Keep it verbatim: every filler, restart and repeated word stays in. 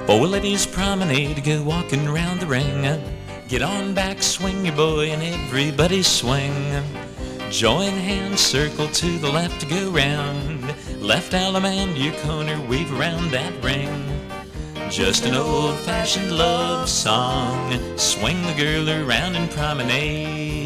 Four ladies promenade, go walking round the ring. Get on back, swing your boy, and everybody swing. Join hands, circle to the left, go round. Left allemande, your corner, weave around that ring. Just an old-fashioned love song. Swing the girl around and promenade.